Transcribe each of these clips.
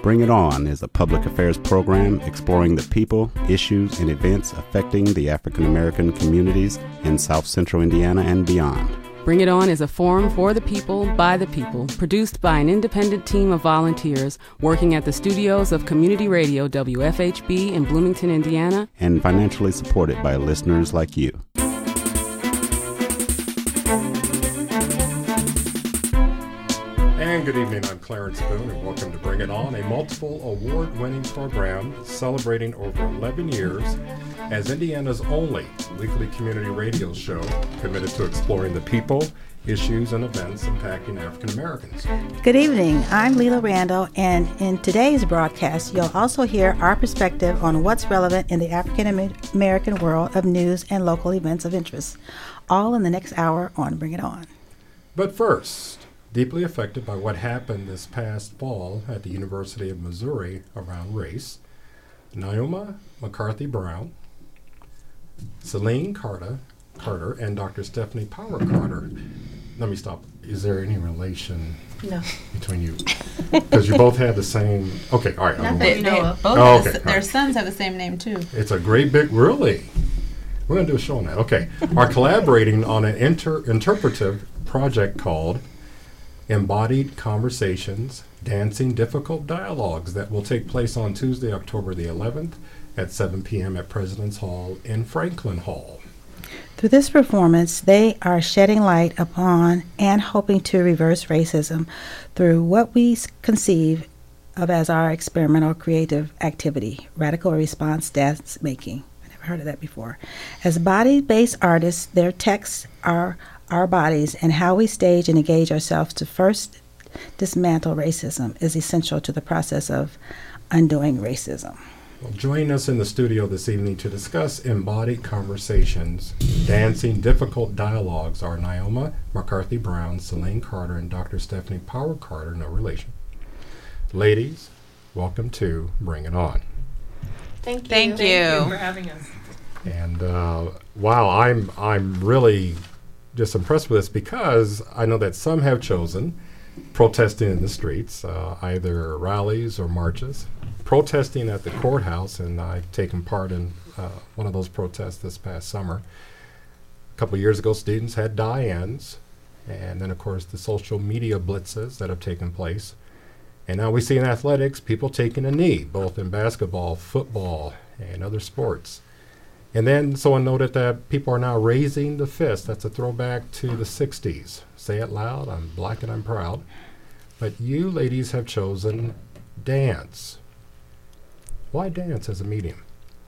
Bring It On is a public affairs program exploring the people, issues, and events affecting the African American communities in South Central Indiana and beyond. Bring It On is a forum for the people, by the people, produced by an independent team of volunteers working at the studios of Community Radio WFHB in Bloomington, Indiana, and financially supported by listeners like you. And good evening, I'm Clarence Boone, and welcome to Bring It On, a multiple award-winning program celebrating over 11 years as Indiana's only weekly community radio show committed to exploring the people, issues, and events impacting African Americans. Good evening, I'm Leela Randall, and in today's broadcast, you'll also hear our perspective on what's relevant in the African American world of news and local events of interest, all in the next hour on Bring It On. But first, deeply affected by what happened this past fall at the University of Missouri around race, Naoma McCarthy Brown, Celine Carter, and Dr. Stephanie Power Carter. Let me stop. Is there any relation between you? Because you both have the same. Okay, all right. Their sons have the same name too. It's a great big, really. We're going to do a show on that. Okay. Are collaborating on an interpretive project called Embodied Conversations, Dancing Difficult Dialogues, that will take place on Tuesday, October the 11th at 7 p.m. at President's Hall in Franklin Hall. Through this performance, they are shedding light upon and hoping to reverse racism through what we conceive of as our experimental creative activity, radical response dance making. I never heard of that before. As body-based artists, their texts are our bodies, and how we stage and engage ourselves to first dismantle racism is essential to the process of undoing racism. Well, joining us in the studio this evening to discuss Embodied Conversations, Dancing Difficult Dialogues are Naoma McCarthy Brown, Celine Carter, and Dr. Stephanie Power Carter, no relation. Ladies, welcome to Bring It On. Thank you. Thank you for having us. And wow, I'm really just impressed with this because I know that some have chosen protesting in the streets, either rallies or marches, protesting at the courthouse, and I've taken part in one of those protests this past summer. A couple of years ago, students had die-ins, and then, of course, the social media blitzes that have taken place. And now we see in athletics people taking a knee, both in basketball, football, and other sports. And then someone noted that people are now raising the fist. That's a throwback to the 60s. Say it loud, I'm black and I'm proud. But you ladies have chosen dance. Why dance as a medium?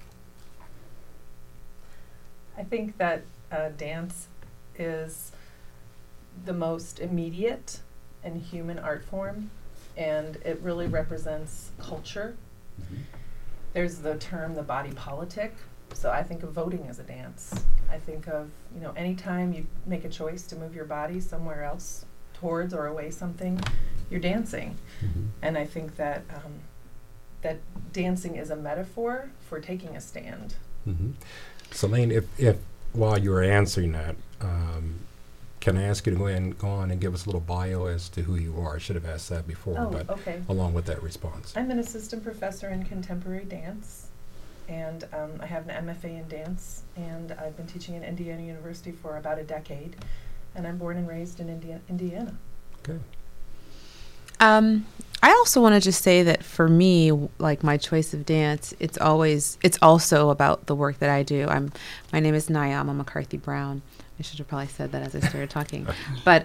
I think that dance is the most immediate and human art form, and it really represents culture. There's the term the body politic. So I think of voting as a dance. I think of, anytime you make a choice to move your body somewhere else towards or away something, you're dancing. Mm-hmm. And I think that that dancing is a metaphor for taking a stand. Mm-hmm. Celine, if while you were answering that, can I ask you to go on and give us a little bio as to who you are? I should have asked that before, but okay. Along with that response. I'm an assistant professor in contemporary dance. And I have an MFA in dance, and I've been teaching at Indiana University for about a decade, and I'm born and raised in Indiana. Okay. I also want to just say that for me, like my choice of dance, it's also about the work that I do. My name is Naoma McCarthy Brown. I should have probably said that as I started talking, but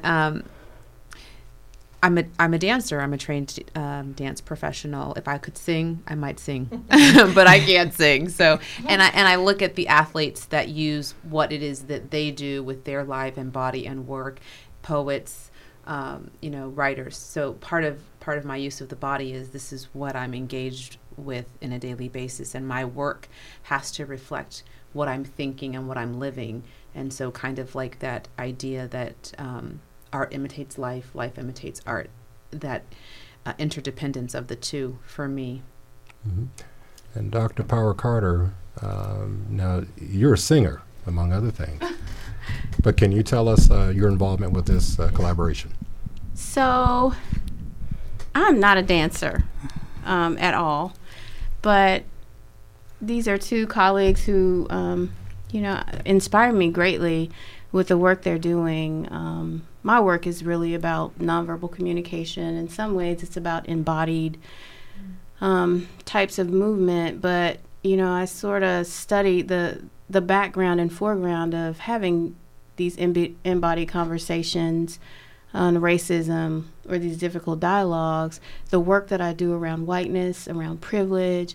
I'm a dancer. I'm a trained dance professional. If I could sing, I might sing, but I can't sing. So, and I look at the athletes that use what it is that they do with their life and body and work, poets, writers. So part of my use of the body is this is what I'm engaged with in a daily basis, and my work has to reflect what I'm thinking and what I'm living. And so, kind of like that idea that art imitates life, life imitates art, that interdependence of the two for me. Mm-hmm. And Dr. Power Carter, now you're a singer, among other things, but can you tell us your involvement with this collaboration? So, I'm not a dancer. at all. But these are two colleagues who, inspire me greatly with the work they're doing. My work is really about nonverbal communication. In some ways, it's about embodied types of movement. But, I sort of studied the background and foreground of having these embodied conversations on racism or these difficult dialogues, the work that I do around whiteness, around privilege,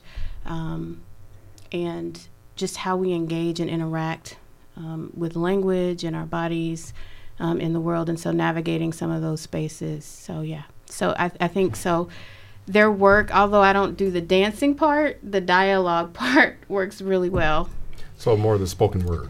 and just how we engage and interact with language and our bodies in the world, and so navigating some of those spaces. So yeah, so I think so. Their work, although I don't do the dancing part, the dialogue part works really well. So more of the spoken word.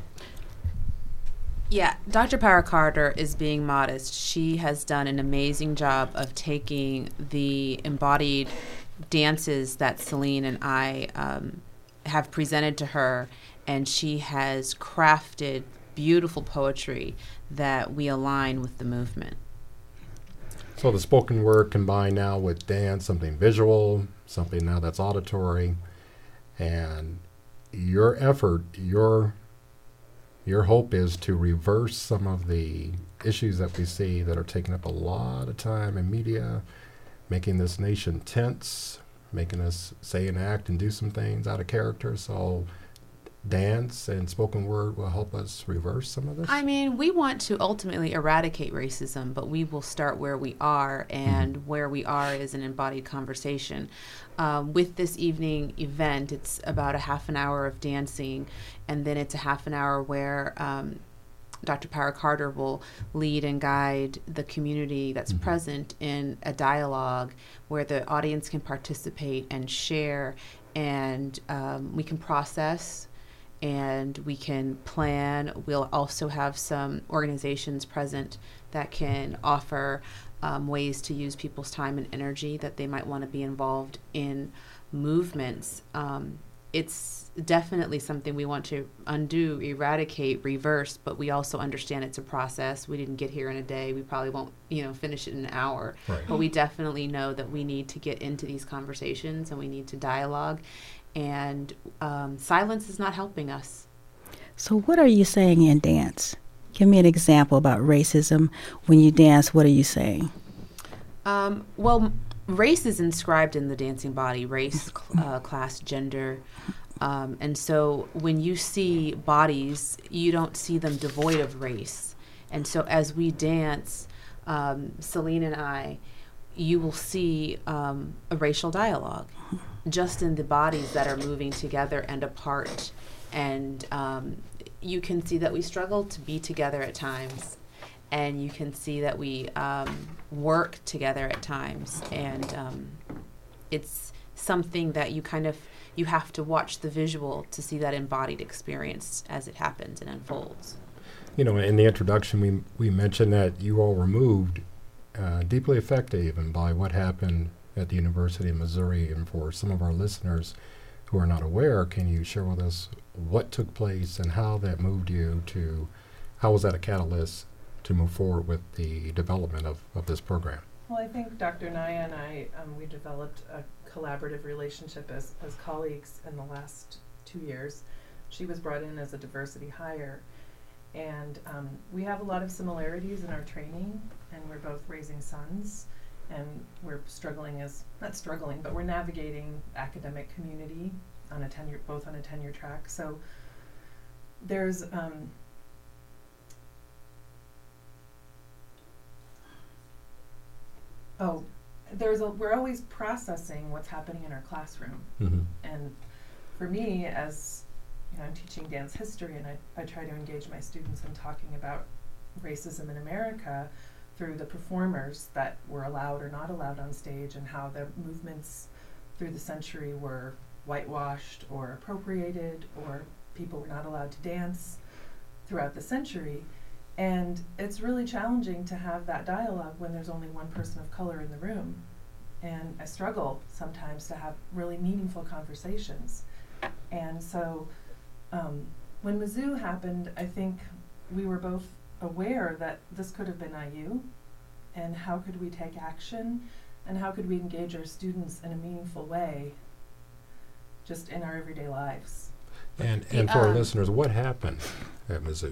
Yeah, Dr. Para Carter is being modest. She has done an amazing job of taking the embodied dances that Celine and I have presented to her, and she has crafted beautiful poetry that we align with the movement. So the spoken word combined now with dance, something visual, something now that's auditory, and your effort, your hope is to reverse some of the issues that we see that are taking up a lot of time in media, making this nation tense, making us say and act and do some things out of character. So dance and spoken word will help us reverse some of this? I mean, we want to ultimately eradicate racism, but we will start where we are, and where we are is an embodied conversation. With this evening event, it's about a half an hour of dancing, and then it's a half an hour where Dr. Para Carter will lead and guide the community that's present in a dialogue where the audience can participate and share, and we can process and we can plan. We'll also have some organizations present that can offer ways to use people's time and energy that they might want to be involved in movements. It's definitely something we want to undo, eradicate, reverse, but we also understand it's a process. We didn't get here in a day. We probably won't, finish it in an hour. Right. But we definitely know that we need to get into these conversations and we need to dialogue. And silence is not helping us. So what are you saying in dance? Give me an example about racism. When you dance, what are you saying? Well, race is inscribed in the dancing body, race, class, gender. And so when you see bodies, you don't see them devoid of race. And so as we dance, Celine and I, you will see a racial dialogue just in the bodies that are moving together and apart. And you can see that we struggle to be together at times. And you can see that we work together at times. And it's something that you have to watch the visual to see that embodied experience as it happens and unfolds. In the introduction, we mentioned that you all were moved, deeply affected even by what happened at the University of Missouri. And for some of our listeners who are not aware, can you share with us what took place and how that moved you how was that a catalyst to move forward with the development of this program? Well, I think Dr. Naya and I, we developed a collaborative relationship as colleagues in the last 2 years. She was brought in as a diversity hire, and we have a lot of similarities in our training, and we're both raising sons, and we're we're navigating academic community on both on a tenure track. So there's we're always processing what's happening in our classroom. And for me, as I'm teaching dance history, and I try to engage my students in talking about racism in America through the performers that were allowed or not allowed on stage, and how the movements through the century were whitewashed or appropriated, or people were not allowed to dance throughout the century. And it's really challenging to have that dialogue when there's only one person of color in the room. And I struggle sometimes to have really meaningful conversations. And so when Mizzou happened, I think we were both aware that this could have been IU, and how could we take action And how could we engage our students in a meaningful way just in our everyday lives? And for our listeners, what happened at Mizzou?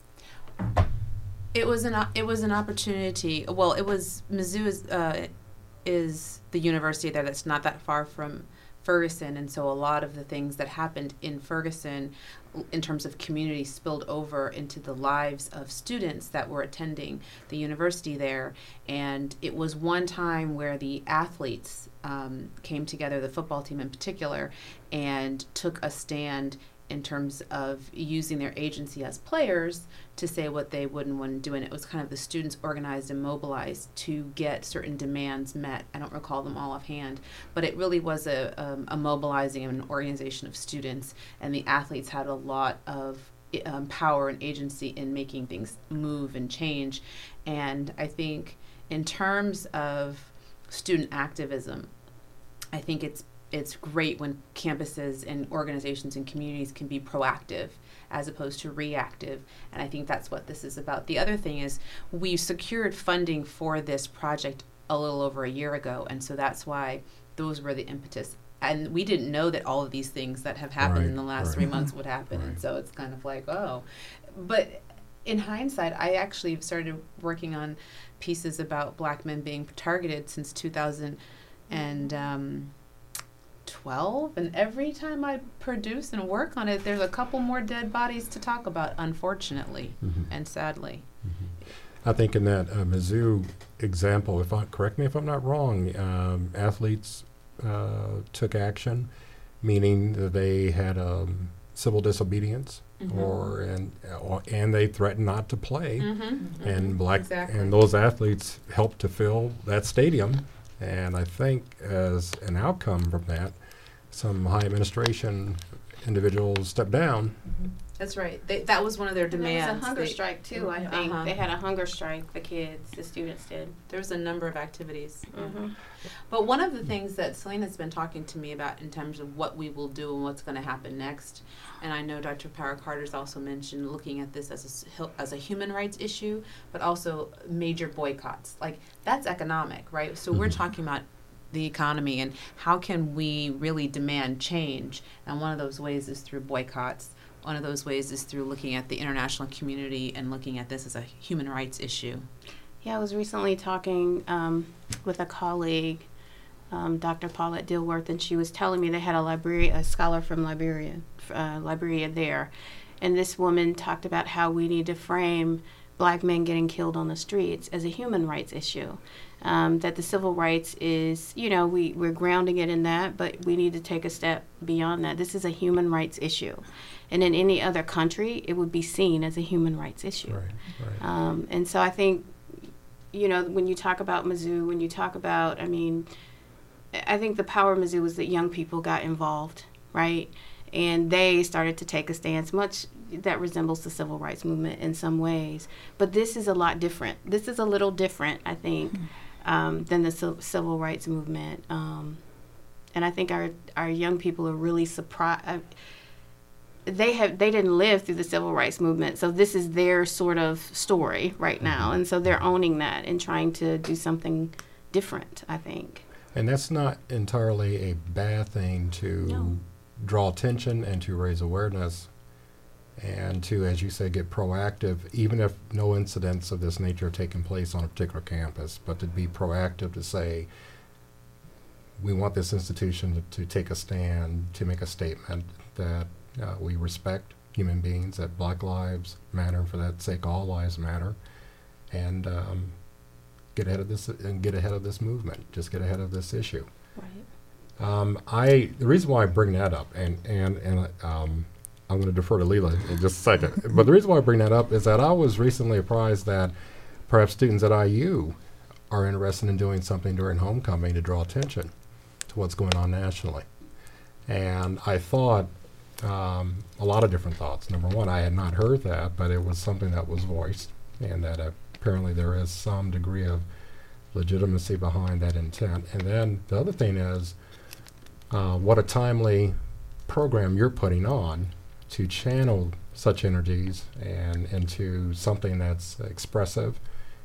It was an opportunity. Well, it was Mizzou is the university there that's not that far from Ferguson, and so a lot of the things that happened in Ferguson in terms of community spilled over into the lives of students that were attending the university there. And it was one time where the athletes came together, the football team in particular, and took a stand in terms of using their agency as players to say what they would and wouldn't do. And it was kind of the students organized and mobilized to get certain demands met. I don't recall them all offhand, but it really was a mobilizing of an organization of students, and the athletes had a lot of power and agency in making things move and change. And I think in terms of student activism, I think it's great when campuses and organizations and communities can be proactive as opposed to reactive. And I think that's what this is about. The other thing is we secured funding for this project a little over a year ago. And so that's why those were the impetus. And we didn't know that all of these things that have happened in the last 3 months would happen. And so it's kind of like, oh. But in hindsight, I actually started working on pieces about Black men being targeted since 2012, and every time I produce and work on it, there's a couple more dead bodies to talk about, unfortunately and sadly. I think in that Mizzou example, correct me if I'm not wrong, athletes took action, meaning that they had civil disobedience, and they threatened not to play, and and those athletes helped to fill that stadium. And I think as an outcome from that, some high administration individuals stepped down. That's right. That was one of their demands. There was a hunger strike, too, I think. They had a hunger strike, the kids, the students did. There was a number of activities. But one of the things that Selena's been talking to me about in terms of what we will do and what's going to happen next, and I know Dr. Power-Carter's also mentioned looking at this as a human rights issue, but also major boycotts. Like, that's economic, right? So we're talking about the economy and how can we really demand change, and one of those ways is through boycotts. One of those ways is through looking at the international community and looking at this as a human rights issue. Yeah, I was recently talking with a colleague, Dr. Paulette Dilworth, and she was telling me they had a scholar from Liberia there, and this woman talked about how we need to frame Black men getting killed on the streets as a human rights issue. That the civil rights is, we're grounding it in that, but we need to take a step beyond that. This is a human rights issue. And in any other country, it would be seen as a human rights issue. Right. And so I think, when you talk about Mizzou, I think the power of Mizzou was that young people got involved, right? And they started to take a stance, much that resembles the civil rights movement in some ways. But this is a lot different. This is a little different, I think, than the civil rights movement. And I think our young people are really surprised. They didn't live through the civil rights movement, so this is their sort of story right now, and so they're owning that and trying to do something different, I think. And that's not entirely a bad thing to draw attention and to raise awareness and to, as you say, get proactive, even if no incidents of this nature are taking place on a particular campus, but to be proactive to say, we want this institution to take a stand, to make a statement that we respect human beings, that Black lives matter, and for that sake all lives matter, and get ahead of this movement. Just get ahead of this issue. Right. The reason why I bring that up, and I'm going to defer to Leila in just a second, but the reason why I bring that up is that I was recently apprised that perhaps students at IU are interested in doing something during homecoming to draw attention to what's going on nationally. And I thought a lot of different thoughts. Number one, I had not heard that, but it was something that was voiced, and that apparently there is some degree of legitimacy behind that intent. And then the other thing is what a timely program you're putting on to channel such energies and into something that's expressive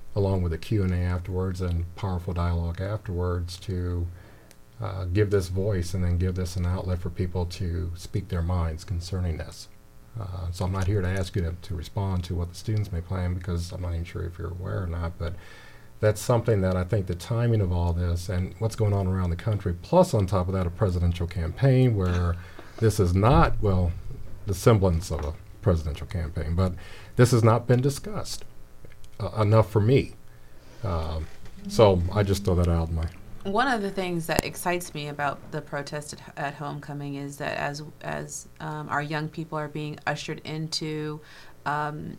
along with a Q&A afterwards and powerful dialogue afterwards, to give this voice and then give this an outlet for people to speak their minds concerning this. So I'm not here to ask you to respond to what the students may plan, because I'm not even sure if you're aware or not, but that's something that I think the timing of all this and what's going on around the country, plus on top of that a presidential campaign where this is not, well, the semblance of a presidential campaign, but this has not been discussed enough for me. So I just throw that out. One of the things that excites me about the protest at homecoming is that as our young people are being ushered into the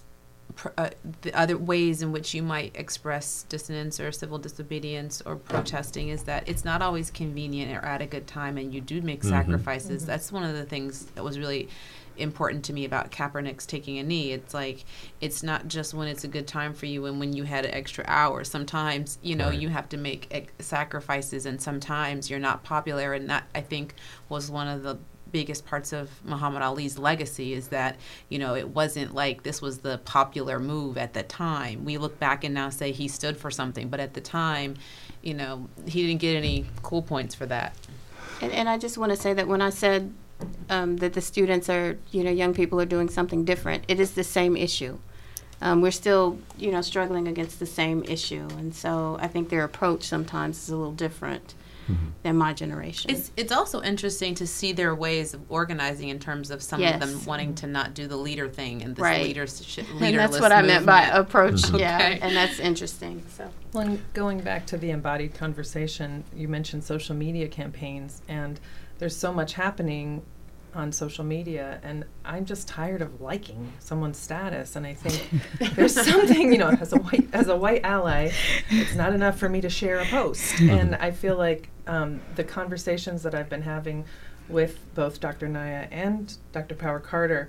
other ways in which you might express dissonance or civil disobedience or protesting, is that it's not always convenient or at a good time, and you do make sacrifices. That's one of the things that was really important to me about Kaepernick's taking a knee. It's like, it's not just when it's a good time for you and when you had an extra hour. Sometimes, you know, you have to make sacrifices, and sometimes you're not popular. And that, I think, was one of the biggest parts of Muhammad Ali's legacy, is that, you know, it wasn't like this was the popular move at the time. We look back and now say he stood for something, but at the time, you know, he didn't get any cool points for that. And I just want to say that when I said that the students are, you know, young people are doing something different, it is the same issue. We're still, you know, struggling against the same issue. And so I think their approach sometimes is a little different than my generation. It's also interesting to see their ways of organizing, in terms of some of them wanting to not do the leader thing and this leaderless and that's what I meant by approach. Yeah, Okay. and that's interesting. So, Well, and going back to the embodied conversation, you mentioned social media campaigns, and there's so much happening on social media, and I'm just tired of liking someone's status. And I think there's something, you know, as a white ally, it's not enough for me to share a post. And I feel like the conversations that I've been having with both Dr. Naya and Dr. Power Carter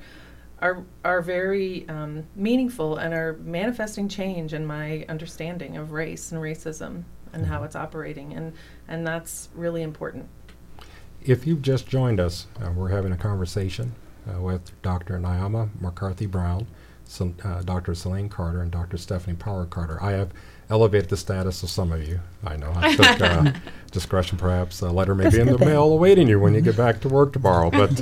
are very meaningful and are manifesting change in my understanding of race and racism and how it's operating, and that's really important. If you've just joined us, we're having a conversation with Dr. Naima McCarthy-Brown, Dr. Celine Carter, and Dr. Stephanie Power Carter. I have elevated the status of some of you. I know. I took discretion, perhaps. A letter may be in the mail awaiting you when you get back to work tomorrow. But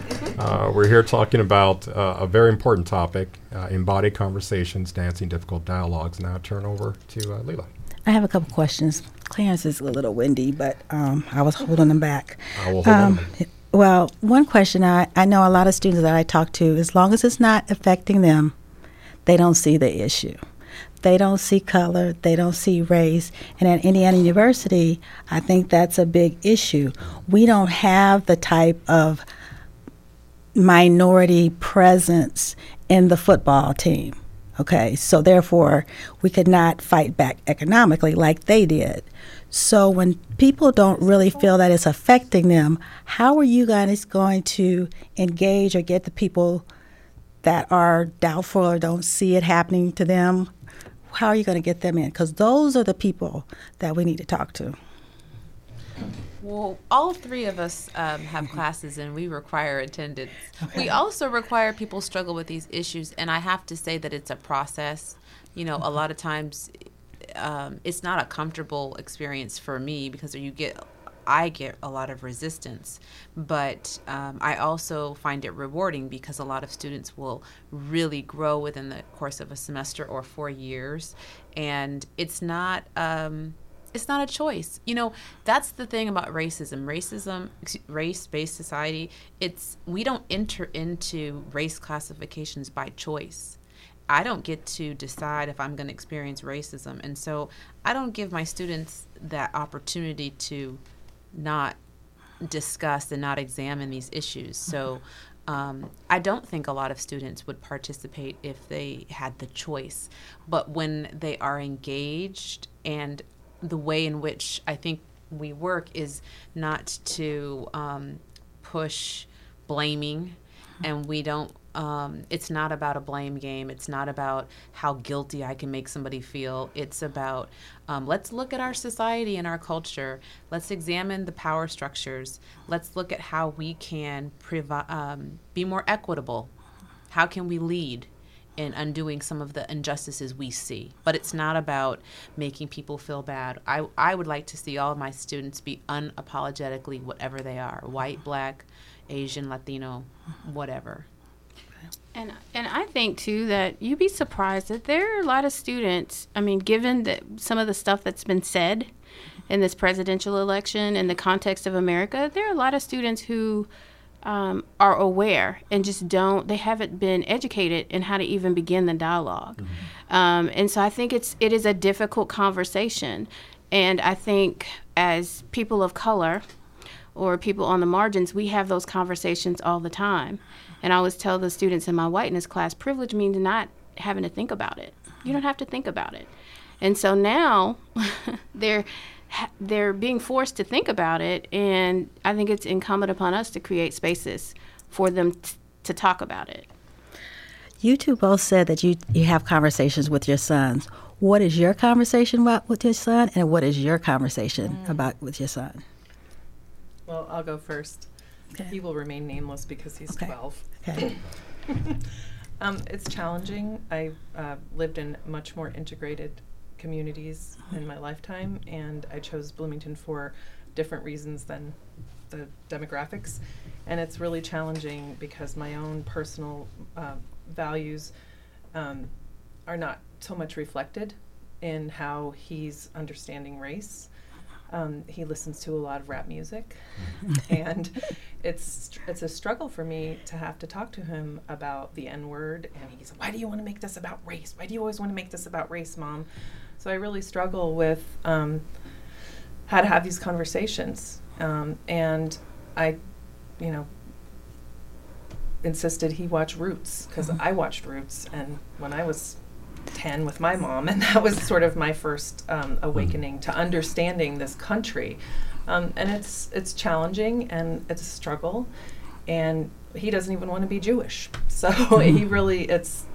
we're here talking about a very important topic, embodied conversations, dancing difficult dialogues. Now I turn over to Leela. I have a couple questions. Clarence is a little windy, but I was holding them back. I will hold them. Well, one question I know a lot of students that I talk to, as long as it's not affecting them, they don't see the issue. They don't see color. They don't see race. And at Indiana University, I think that's a big issue. We don't have the type of minority presence in the football team. Okay, so therefore, we could not fight back economically like they did. So when people don't really feel that it's affecting them, how are you guys going to engage or get the people that are doubtful or don't see it happening to them? How are you going to get them in? Because those are the people that we need to talk to. Well, all three of us have classes, and we require attendance. Okay. We also require people struggle with these issues, and I have to say that it's a process. You know, a lot of times it's not a comfortable experience for me, because I get a lot of resistance, but I also find it rewarding, because a lot of students will really grow within the course of a semester or 4 years, and it's not a choice. You know, that's the thing about racism. Race-based society, we don't enter into race classifications by choice. I don't get to decide if I'm going to experience racism, and so I don't give my students that opportunity to not discuss and not examine these issues. So I don't think a lot of students would participate if they had the choice. But when they are engaged, and the way in which I think we work is not to push blaming, and we don't it's not about a blame game. It's not about how guilty I can make somebody feel. It's about let's look at our society and our culture. Let's examine the power structures. Let's look at how we can be more equitable. How can we lead? in undoing some of the injustices we see. But it's not about making people feel bad. I would like to see all of my students be unapologetically whatever they are, white, black, Asian, Latino, whatever. And I think, too, that you'd be surprised that there are a lot of students, I mean, given that some of the stuff that's been said in this presidential election in the context of America, there are a lot of students who are aware and just they haven't been educated in how to even begin the dialogue. Mm-hmm. And so I think it is a difficult conversation. And I think as people of color or people on the margins, we have those conversations all the time. And I always tell the students in my whiteness class, privilege means not having to think about it. You don't have to think about it. And so now they're being forced to think about it, and I think it's incumbent upon us to create spaces for them to talk about it. You two both said that you have conversations with your sons. What is your conversation about with your son, and what is your conversation about with your son? Well, I'll go first. Okay. He will remain nameless because he's 12. Okay. It's challenging. I've lived in much more integrated communities in my lifetime, and I chose Bloomington for different reasons than the demographics. And it's really challenging because my own personal values are not so much reflected in how he's understanding race. He listens to a lot of rap music, and it's a struggle for me to have to talk to him about the N-word. And he's, why do you want to make this about race? Why do you always want to make this about race, Mom? So I really struggle with how to have these conversations. And I, insisted he watch Roots, because I watched Roots, and when I was 10 with my mom, and that was sort of my first awakening to understanding this country. And it's challenging, and it's a struggle, and he doesn't even want to be Jewish. So he really,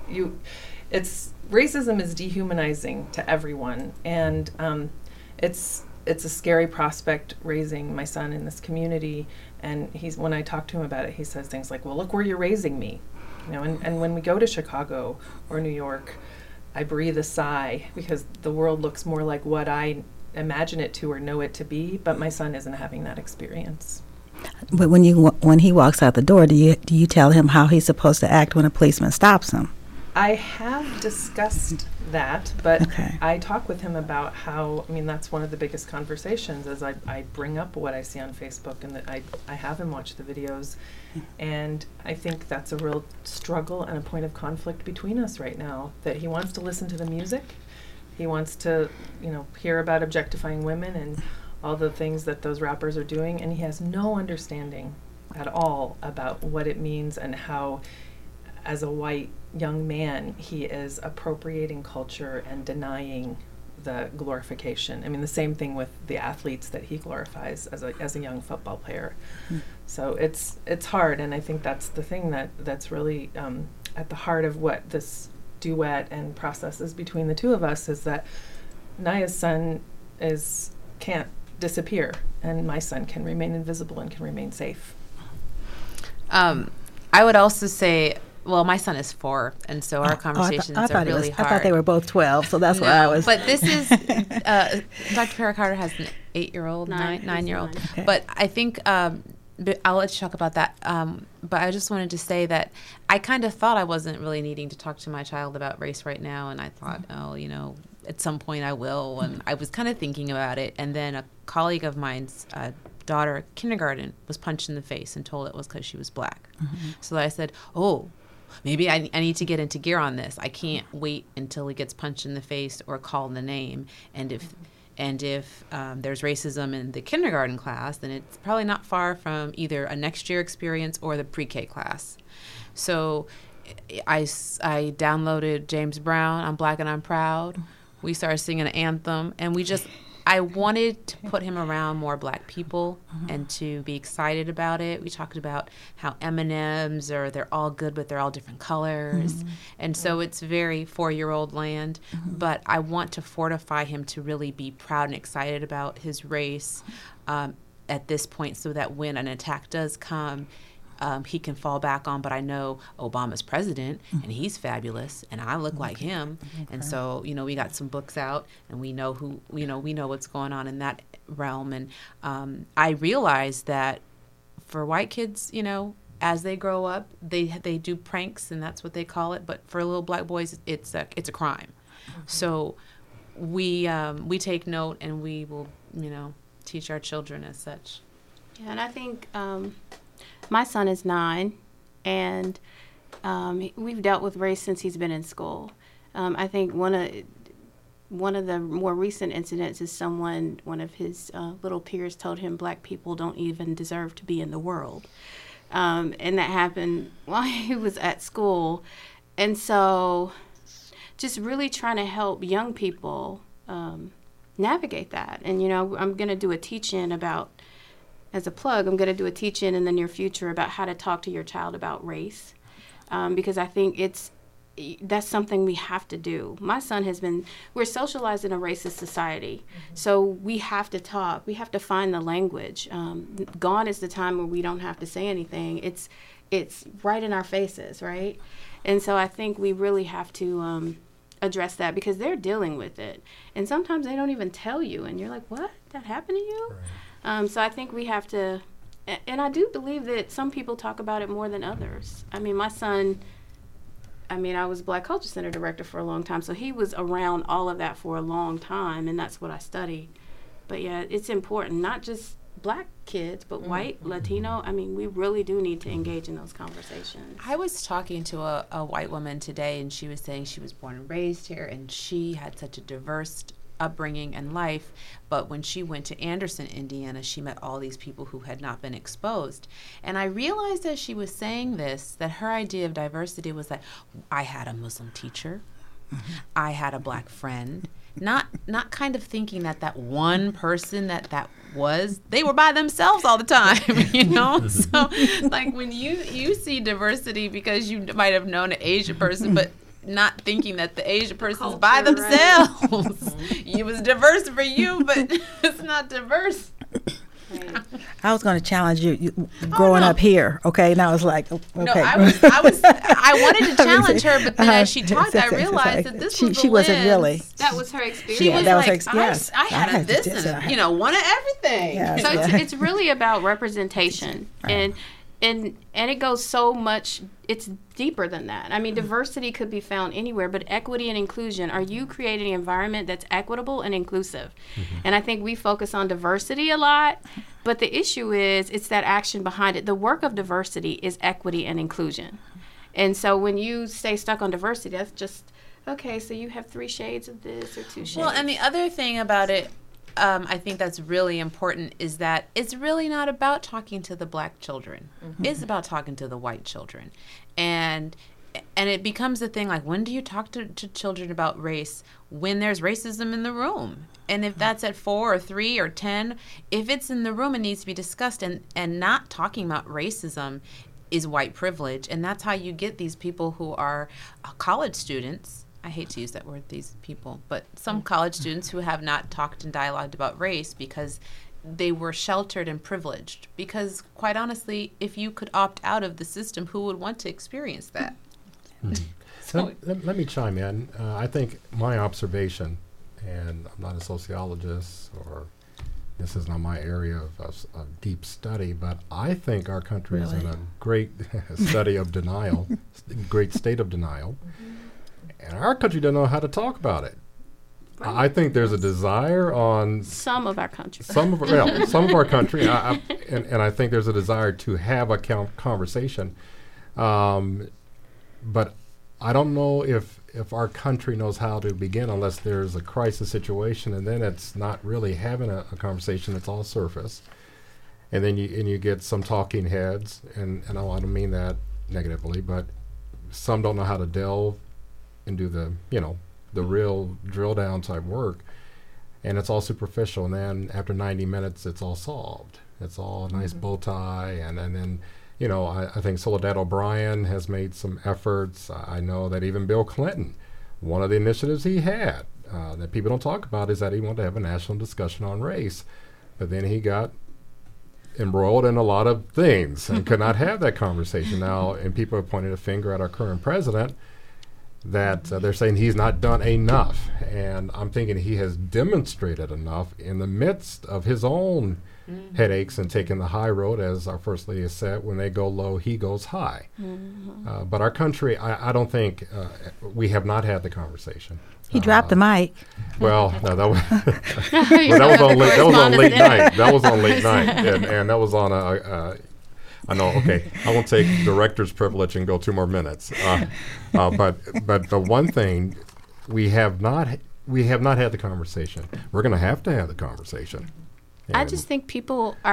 racism is dehumanizing to everyone, and it's a scary prospect raising my son in this community. And when I talk to him about it, he says things like, well, look where you're raising me. And when we go to Chicago or New York, I breathe a sigh because the world looks more like what I imagine it to or know it to be, but my son isn't having that experience. But when he walks out the door, do you tell him how he's supposed to act when a policeman stops him? I have discussed that, but Okay. I talk with him about how, that's one of the biggest conversations is I bring up what I see on Facebook, and that I have him watch the videos, and I think that's a real struggle and a point of conflict between us right now, that he wants to listen to the music, he wants to, hear about objectifying women and all the things that those rappers are doing, and he has no understanding at all about what it means and how, as a white young man, he is appropriating culture and denying the glorification. The same thing with the athletes that he glorifies as a young football player. So it's hard, and I think that's the thing that's really at the heart of what this duet and process is between the two of us, is that Naya's son can't disappear, and my son can remain invisible and can remain safe. I would also say, well, my son is 4, and so our conversations are really hard. I thought they were both 12, so that's why I was. But this is, Dr. Para-Carter has an 8-year-old, 9-year-old. Okay. But I think, I'll let you talk about that. But I just wanted to say that I kind of thought I wasn't really needing to talk to my child about race right now, and I thought, at some point I will, and I was kind of thinking about it. And then a colleague of mine's daughter, kindergarten, was punched in the face and told it was because she was black. Mm-hmm. So I said, maybe I need to get into gear on this. I can't wait until he gets punched in the face or called the name. And if there's racism in the kindergarten class, then it's probably not far from either a next year experience or the pre-K class. So I downloaded James Brown, I'm Black and I'm Proud. We started singing an anthem, and I wanted to put him around more black people and to be excited about it. We talked about how M&Ms they're all good, but they're all different colors. Mm-hmm. And so it's very 4-year-old land. Mm-hmm. But I want to fortify him to really be proud and excited about his race at this point, so that when an attack does come, he can fall back on, but I know Obama's president and he's fabulous and I look like him. And so, we got some books out and we know we know what's going on in that realm. And I realized that for white kids, as they grow up, they do pranks, and that's what they call it. But for little black boys, it's a crime. So we take note, and we will teach our children as such. Yeah, and I think my son is 9, and we've dealt with race since he's been in school. I think one of the more recent incidents is one of his little peers told him black people don't even deserve to be in the world. And that happened while he was at school. And so just really trying to help young people navigate that. And, I'm going to do a teach-in about, as a plug, I'm going to do a teach-in in the near future about how to talk to your child about race. Because I think that's something we have to do. My son we're socialized in a racist society. So we have to talk. We have to find the language. Gone is the time where we don't have to say anything. It's right in our faces, right? And so I think we really have to address that because they're dealing with it. And sometimes they don't even tell you. And you're like, what? That happened to you? Right. So I think we have to, and I do believe that some people talk about it more than others. I mean, my son, I was Black Culture Center director for a long time, so he was around all of that for a long time, and that's what I studied. But yeah, it's important, not just black kids, but white, Latino. We really do need to engage in those conversations. I was talking to a white woman today, and she was saying she was born and raised here, and she had such a diverse upbringing and life, but when she went to Anderson, Indiana, she met all these people who had not been exposed. And I realized as she was saying this, that her idea of diversity was that I had a Muslim teacher, I had a black friend, not kind of thinking that one person that was, they were by themselves all the time, So like when you see diversity because you might have known an Asian person, but not thinking that the Asian person's by themselves. It was diverse for you, but it's not diverse. Right. I was going to challenge you growing up here. Okay, and I was like, okay. No, I wanted to challenge her, but then as she talked, I realized that this was she wasn't really. That was her experience. She was that like, was her, yes. I had this and one of everything. Yes, so it's really about representation, right. and it goes so much. It's deeper than that. Diversity could be found anywhere, but equity and inclusion, are you creating an environment that's equitable and inclusive? And I think we focus on diversity a lot, but the issue is it's that action behind it. The work of diversity is equity and inclusion. And so when you stay stuck on diversity, that's just, okay, so you have 3 shades of this or 2 shades. Well, and the other thing about it, I think that's really important is that it's really not about talking to the black children. It's about talking to the white children. And it becomes a thing like, when do you talk to children about race? When there's racism in the room. And if that's at 4 or 3 or 10, if it's in the room, it needs to be discussed. And not talking about racism is white privilege. And that's how you get these people who are college students. I hate to use that word, these people, but some college students who have not talked and dialogued about race because they were sheltered and privileged. Because quite honestly, if you could opt out of the system, who would want to experience that? So let me chime in. I think my observation, and I'm not a sociologist, or this is not my area of deep study, but I think our country is in a great study of denial, great state of denial. And our country doesn't know how to talk about it. Right. I think there's a desire on some of our country. Some of our country, and I think there's a desire to have a conversation. But I don't know if our country knows how to begin unless there's a crisis situation, and then it's not really having a conversation. It's all surface, and then you get some talking heads, and I don't mean that negatively, but some don't know how to delve and do the real drill down type work, and it's all superficial. And then after 90 minutes, it's all solved. It's all a nice bow tie, and then I think Soledad O'Brien has made some efforts. I know that even Bill Clinton, one of the initiatives he had that people don't talk about is that he wanted to have a national discussion on race, but then he got embroiled in a lot of things and could not have that conversation now. And people have pointed a finger at our current president that they're saying he's not done enough. And I'm thinking he has demonstrated enough in the midst of his own headaches and taking the high road, as our First Lady has said, when they go low, he goes high. But our country, I don't think, we have not had the conversation. He dropped the mic. Well, no, that was, well, that was on late. That was on late night. That was on late night, and that was on a. I know. Okay, I won't take director's privilege and go 2 more minutes. But the one thing we have not had the conversation. We're going to have the conversation. I just think people are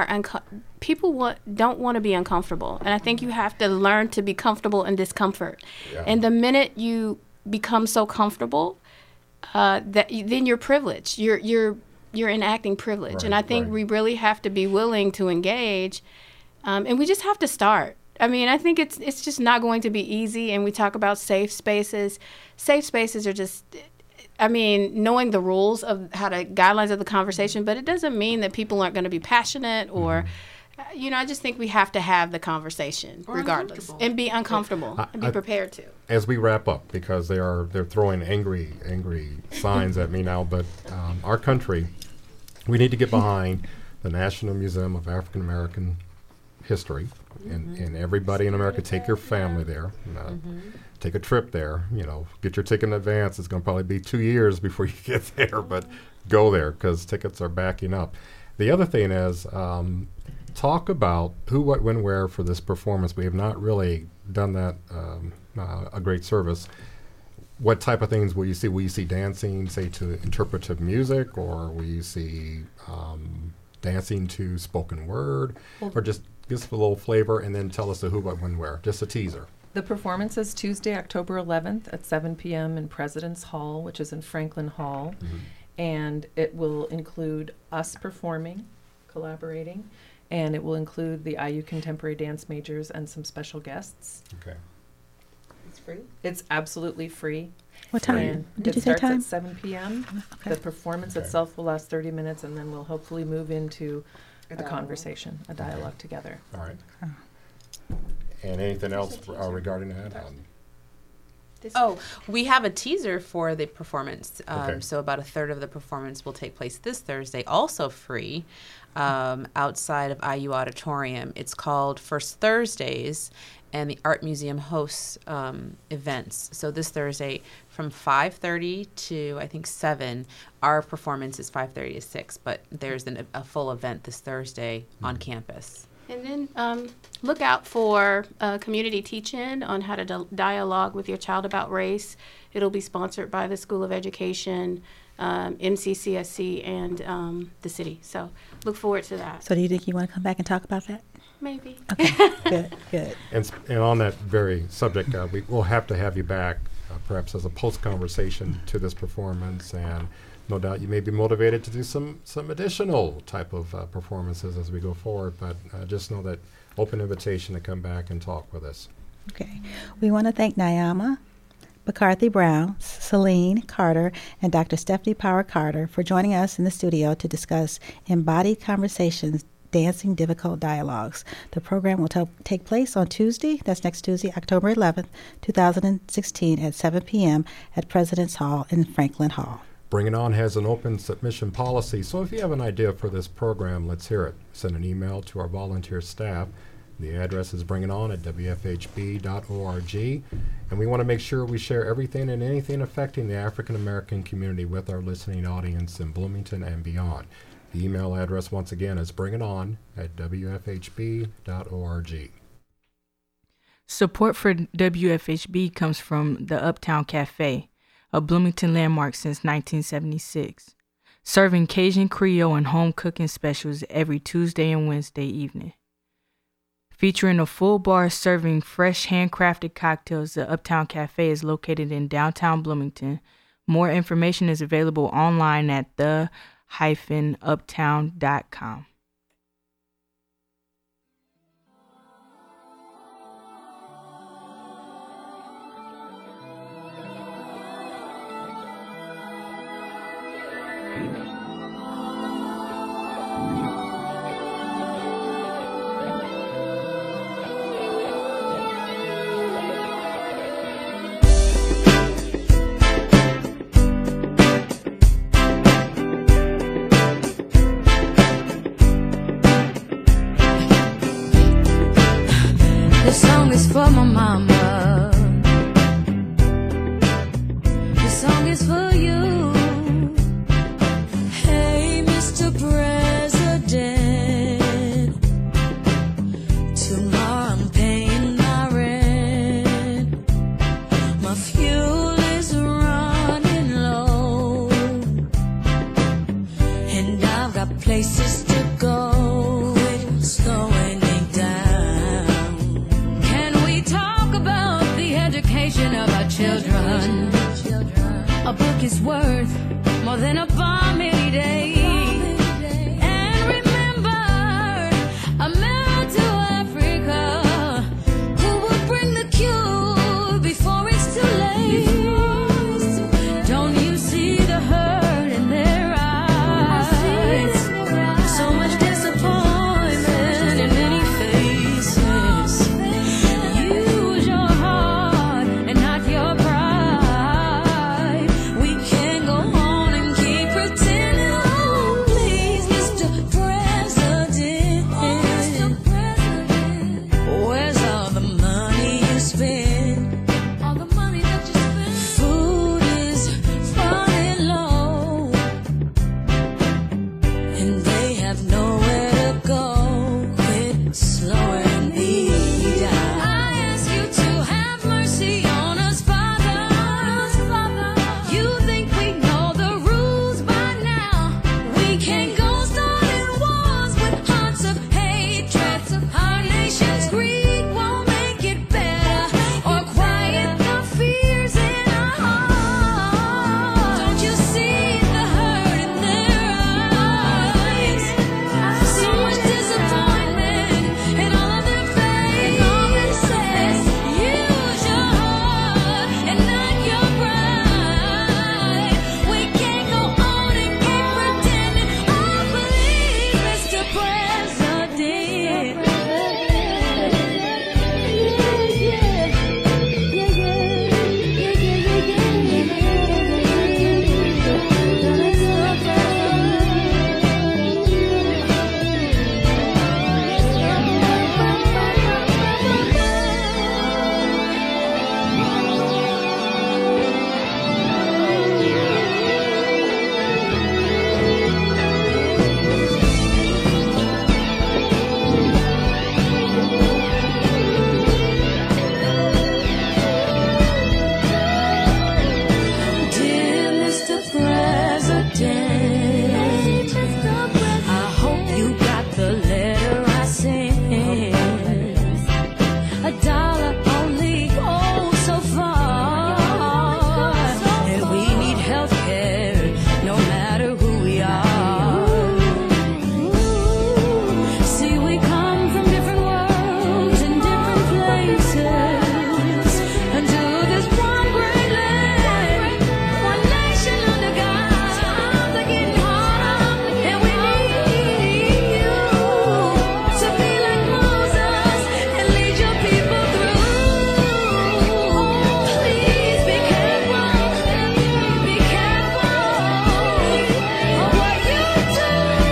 don't want to be uncomfortable, and I think you have to learn to be comfortable in discomfort. Yeah. And the minute you become so comfortable, then you're privileged. You're enacting privilege, right, and I think we really have to be willing to engage, and we just have to start. I mean, I think it's just not going to be easy. And we talk about safe spaces. Safe spaces are just. I mean, knowing the rules of guidelines of the conversation, but it doesn't mean that people aren't going to be passionate or, I just think we have to have the conversation regardless and be uncomfortable and be prepared to. As we wrap up, because they're throwing angry signs at me now, but our country, we need to get behind the National Museum of African American History, and everybody in America take your family there. Take a trip there, get your ticket in advance. It's going to probably be 2 years before you get there, but go there because tickets are backing up. The other thing is talk about who, what, when, where for this performance. We have not really done that a great service. What type of things will you see? Will you see dancing, say, to interpretive music, or will you see dancing to spoken word, or just give us a little flavor and then tell us the who, what, when, where, just a teaser. The performance is Tuesday, October 11th at 7 p.m. in President's Hall, which is in Franklin Hall. And it will include us performing, collaborating, and it will include the IU Contemporary Dance majors and some special guests. Okay. It's free? It's absolutely free. What time? Did you say time? It starts at 7 p.m. Okay. The performance itself will last 30 minutes, and then we'll hopefully move into a conversation, a dialogue together. All right. And anything else regarding that? We have a teaser for the performance. Okay. So about a third of the performance will take place this Thursday, also free, outside of IU Auditorium. It's called First Thursdays, and the Art Museum hosts events. So this Thursday from 5:30 to, I think, 7, our performance is 5:30 to 6, but there's a full event this Thursday on campus. And then look out for community teach-in on how to dialogue with your child about race. It'll be sponsored by the School of Education, MCCSC, and the city. So look forward to that. So do you think you want to come back and talk about that? Maybe. Okay, good. And on that very subject, we'll have to have you back, perhaps as a post-conversation to this performance, and no doubt you may be motivated to do some additional type of performances as we go forward, but just know that open invitation to come back and talk with us. Okay. We want to thank Nyama McCarthy Brown, Celine Carter, and Dr. Stephanie Power Carter for joining us in the studio to discuss Embodied Conversations, Dancing Difficult Dialogues. The program will take place on Tuesday, that's next Tuesday, October 11th, 2016 at 7 p.m. at President's Hall in Franklin Hall. Bring It On has an open submission policy, so if you have an idea for this program, let's hear it. Send an email to our volunteer staff. The address is bringiton@wfhb.org, and we want to make sure we share everything and anything affecting the African American community with our listening audience in Bloomington and beyond. The email address, once again, is bringiton@wfhb.org. Support for WFHB comes from the Uptown Cafe, a Bloomington landmark since 1976, serving Cajun Creole and home cooking specials every Tuesday and Wednesday evening. Featuring a full bar serving fresh handcrafted cocktails, the Uptown Cafe is located in downtown Bloomington. More information is available online at the-uptown.com. mama. This song is for you. Hey, Mr. President, tomorrow I'm paying my rent. My fuel is running low, and I've got places to go. It's slowing me down. Can we talk about the education of our children? A book is worth more than a bomb any day. And remember, a man to Africa who will bring the cure before it's too late. Don't you see the hurt in their eyes? So much disappointment in many faces. Use your heart and not your pride. We can't go on and keep pretending. Oh, please, Mr. President. Where's all the money you spend? All the money that you spend. Food is running low, and they have nowhere to go. Quit slowing me down. I ask you to have mercy on us, Father. You think we know the rules by now? We can't go starting wars with hearts of hatred. Our nation's greed won't make it better or quiet the fears in our hearts. Don't you see the hurt in their eyes? So much disappointment in all of their faces. Use your heart and not your pride. We can't go on and keep pretending. Oh, please, Mr. President. Dear Mr. President, I hope you got the letter I sent. $1 only goes so far, and we need health care no matter who we are. See, we come from different worlds and different places, until this one great land, one nation under God. Times are getting harder, and we need you to be like Moses and lead your people through. Please be careful of what you do,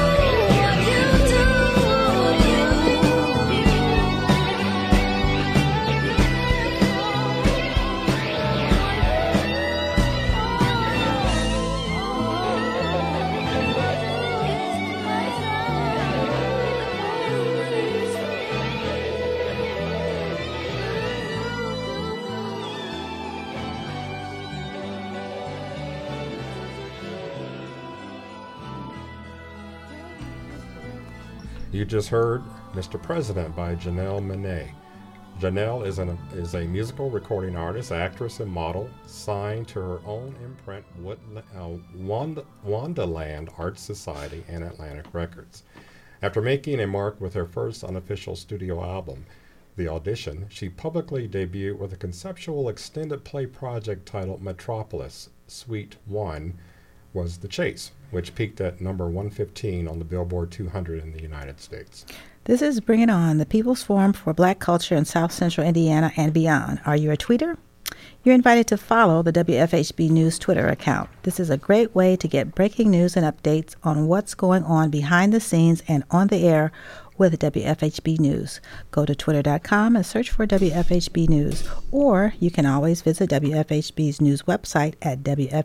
You just heard Mr. President by Janelle Monáe. Janelle is a musical recording artist, actress, and model signed to her own imprint, Wonderland Art Society and Atlantic Records. After making a mark with her first unofficial studio album, The Audition, she publicly debuted with a conceptual extended play project titled Metropolis. Suite 1 was The Chase, which peaked at number 115 on the Billboard 200 in the United States. This is Bring It On, the People's Forum for Black Culture in South Central Indiana and beyond. Are you a tweeter? You're invited to follow the WFHB News Twitter account. This is a great way to get breaking news and updates on what's going on behind the scenes and on the air with WFHB News. Go to twitter.com and search for WFHB News, or you can always visit WFHB's news website at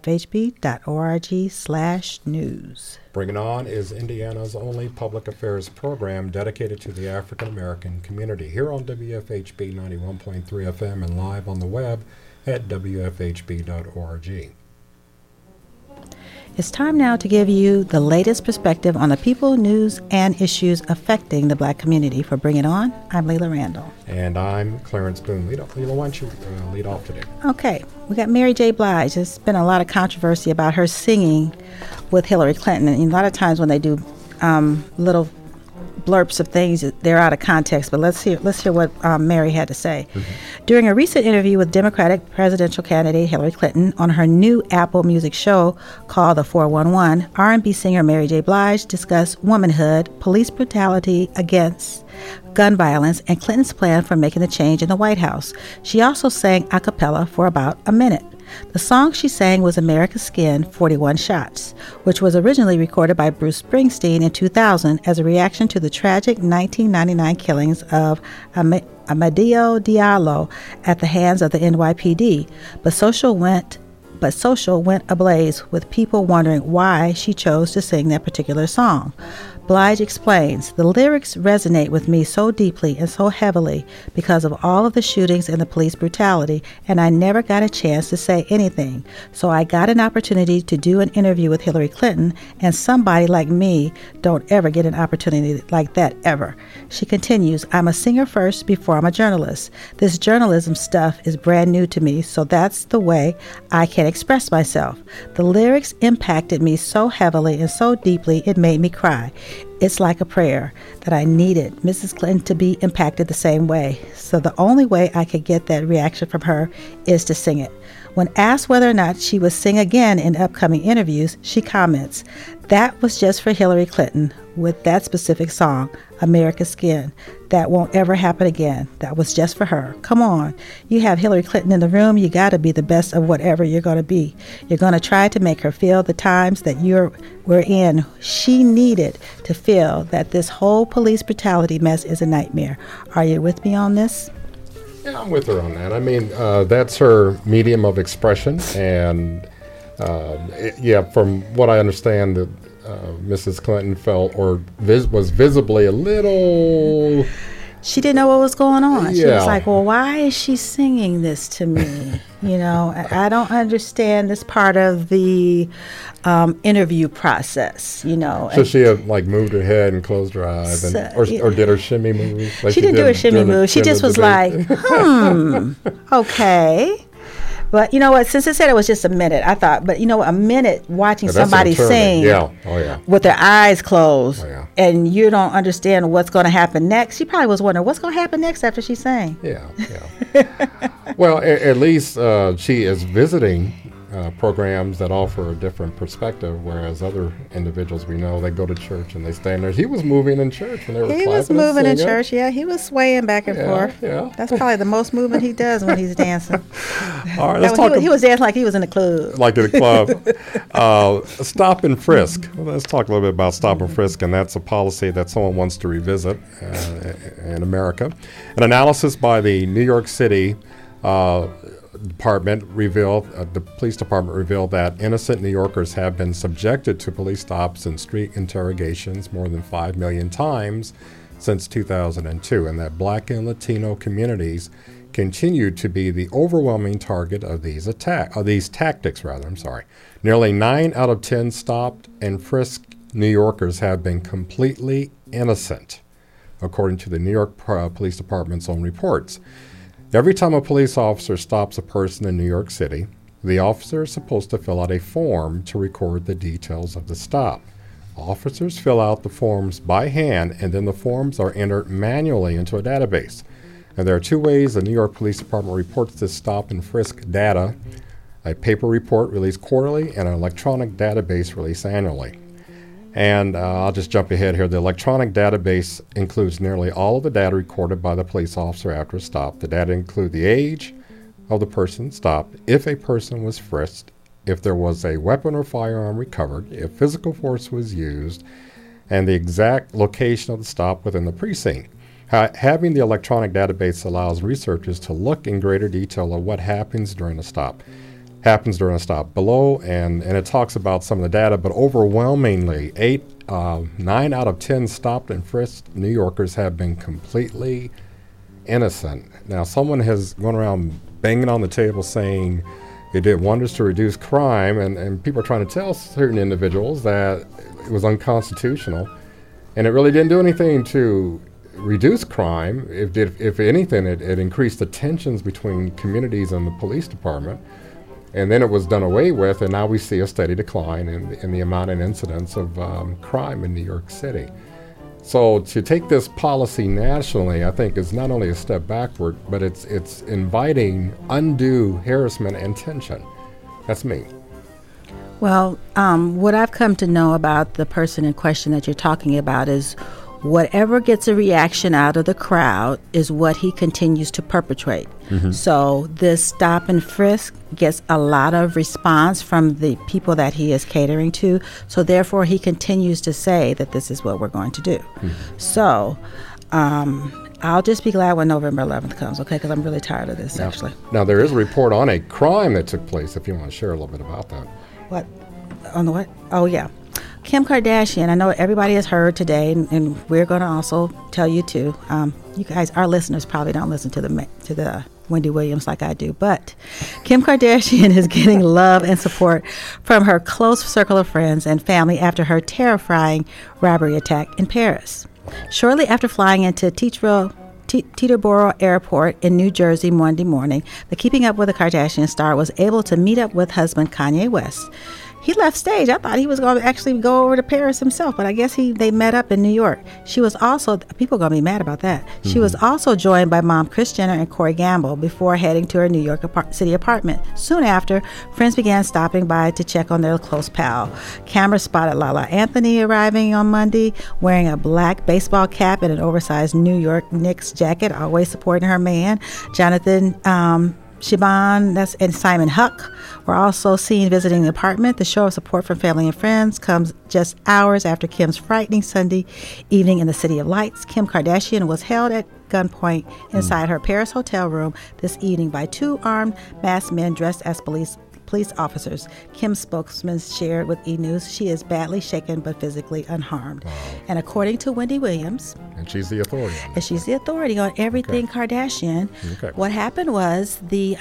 wfhb.org/news. Bring It On is Indiana's only public affairs program dedicated to the African American community, here on WFHB 91.3 FM and live on the web at wfhb.org. It's time now to give you the latest perspective on the people, news, and issues affecting the Black community. For Bring It On, I'm Leila Randall. And I'm Clarence Boone. Leila, why don't you lead off today? Okay, we got Mary J. Blige. There's been a lot of controversy about her singing with Hillary Clinton. And a lot of times when they do little blurps of things, they're out of context. But let's hear what Mary had to say. Mm-hmm. During a recent interview with Democratic presidential candidate Hillary Clinton on her new Apple Music show called The 411, R&B singer Mary J. Blige discussed womanhood, police brutality against gun violence, and Clinton's plan for making the change in the White House. She also sang a cappella for about a minute. The song she sang was America's Skin, 41 Shots, which was originally recorded by Bruce Springsteen in 2000 as a reaction to the tragic 1999 killings of Amadeo Diallo at the hands of the NYPD. But social went ablaze with people wondering why she chose to sing that particular song. Blige explains, "The lyrics resonate with me so deeply and so heavily because of all of the shootings and the police brutality, and I never got a chance to say anything. So I got an opportunity to do an interview with Hillary Clinton, and somebody like me don't ever get an opportunity like that ever." She continues, "I'm a singer first before I'm a journalist. This journalism stuff is brand new to me, so that's the way I can express myself. The lyrics impacted me so heavily and so deeply it made me cry. It's like a prayer that I needed Mrs. Clinton to be impacted the same way. So the only way I could get that reaction from her is to sing it." When asked whether or not she would sing again in upcoming interviews, she comments, "That was just for Hillary Clinton with that specific song, America's Skin. That won't ever happen again. That was just for her. Come on. You have Hillary Clinton in the room. You got to be the best of whatever you're going to be. You're going to try to make her feel the times that we're in. She needed to feel that this whole police brutality mess is a nightmare. Are you with me on this?" Yeah, I'm with her on that. I mean, that's her medium of expression, and from what I understand, that Mrs. Clinton felt or was visibly a little. She didn't know what was going on. Yeah. She was like, "Well, why is she singing this to me? I don't understand this part of the interview process, So she had moved her head and closed her eyes, or did her shimmy move? She didn't do a shimmy move. She just was like, okay. But you know what? Since it said it was just a minute, I thought, but a minute watching somebody sing with their eyes closed, and you don't understand what's going to happen next. She probably was wondering what's going to happen next after she sang. Yeah. Well, at least she is visiting programs that offer a different perspective, whereas other individuals we know, they go to church and they stand there. He was moving in church when they were clapping. He was moving in church, yeah. He was swaying back and forth. Yeah. That's probably the most movement he does when he's dancing. All right, let's talk. He was dancing like he was in a club. Like in a club. Stop and frisk. Well, let's talk a little bit about stop and frisk, and that's a policy that someone wants to revisit in America. An analysis by the New York City department revealed, the police department revealed that innocent New Yorkers have been subjected to police stops and street interrogations more than 5 million times since 2002, and that Black and Latino communities continue to be the overwhelming target of these tactics. Nearly 9 out of 10 stopped and frisked New Yorkers have been completely innocent, according to the New York Police Department's own reports. Every time a police officer stops a person in New York City, the officer is supposed to fill out a form to record the details of the stop. Officers fill out the forms by hand, and then the forms are entered manually into a database. And there are 2 ways the New York Police Department reports this stop and frisk data: a paper report released quarterly and an electronic database released annually. And I'll just jump ahead here. The electronic database includes nearly all of the data recorded by the police officer after a stop. The data include the age of the person stopped, if a person was frisked, if there was a weapon or firearm recovered, if physical force was used, and the exact location of the stop within the precinct. Having the electronic database allows researchers to look in greater detail at what happens during a stop. Below, and it talks about some of the data, but overwhelmingly, 9 out of 10 stopped and frisked New Yorkers have been completely innocent. Now, someone has gone around banging on the table saying it did wonders to reduce crime, and people are trying to tell certain individuals that it was unconstitutional, and it really didn't do anything to reduce crime. If anything, it increased the tensions between communities and the police department. And then it was done away with, and now we see a steady decline in the amount and incidence of crime in New York City. So to take this policy nationally, I think, is not only a step backward, but it's inviting undue harassment and tension. That's me. Well, what I've come to know about the person in question that you're talking about is whatever gets a reaction out of the crowd is what he continues to perpetrate. Mm-hmm. So this stop and frisk gets a lot of response from the people that he is catering to. So therefore, he continues to say that this is what we're going to do. Mm-hmm. So I'll just be glad when November 11th comes, okay? Because I'm really tired of this, actually. Now, there is a report on a crime that took place, if you want to share a little bit about that. What? On the what? Oh, yeah. Kim Kardashian, I know everybody has heard today, and we're going to also tell you too. You guys, our listeners probably don't listen to the Wendy Williams like I do, but Kim Kardashian is getting love and support from her close circle of friends and family after her terrifying robbery attack in Paris. Shortly after flying into Teterboro Airport in New Jersey Monday morning, the Keeping Up with the Kardashian star was able to meet up with husband Kanye West. He left stage. I thought he was going to actually go over to Paris himself, but I guess they met up in New York. She was also, people are going to be mad about that. Mm-hmm. She was also joined by mom Kris Jenner and Corey Gamble before heading to her New York City apartment. Soon after, friends began stopping by to check on their close pal. Cameras spotted Lala Anthony arriving on Monday, wearing a black baseball cap and an oversized New York Knicks jacket, always supporting her man. Jonathan Shiban and Simon Huck were also seen visiting the apartment. The show of support from family and friends comes just hours after Kim's frightening Sunday evening in the City of Lights. Kim Kardashian was held at gunpoint inside her Paris hotel room this evening by 2 armed masked men dressed as police officers. Kim's spokesman shared with E! News she is badly shaken but physically unharmed. Wow. And according to Wendy Williams, and she's the authority. And she's the authority on everything Kardashian. Okay. What happened was the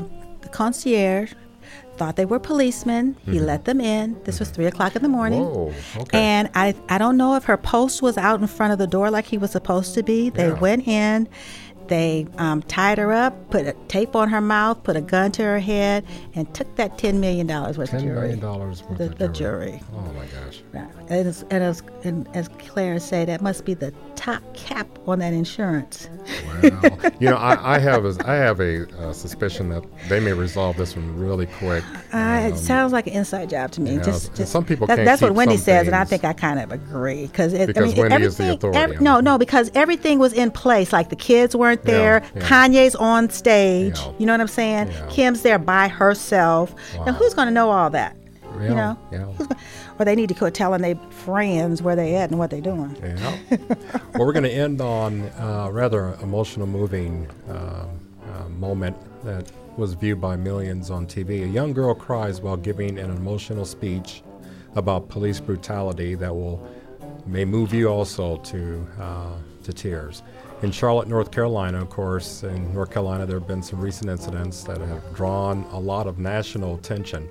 concierge thought they were policemen. He let them in. This was 3 o'clock in the morning. Whoa, okay. And I don't know if her post was out in front of the door like he was supposed to be. They went in. They tied her up, put a tape on her mouth, put a gun to her head, and took that $10 million worth of jewelry. $10 million worth of the jewelry. Oh, my gosh. Right. And as Claire said, that must be the top cap on that insurance. Wow. I have a suspicion that they may resolve this one really quick. It sounds like an inside job to me. Just some people can't that's keep what Wendy some says, things. and I think I kind of agree. Because Wendy is the authority. No, because everything was in place. Like the kids weren't there. Yeah. Kanye's on stage. Yeah. You know what I'm saying? Yeah. Kim's there by herself. Wow. Now, who's going to know all that? Yeah. Or they need to quit telling their friends where they at and what they're doing. Yeah. Well, we're going to end on a rather emotional, moving moment that was viewed by millions on TV. A young girl cries while giving an emotional speech about police brutality that may move you also to tears. In Charlotte, North Carolina, of course, in North Carolina, there have been some recent incidents that have drawn a lot of national attention.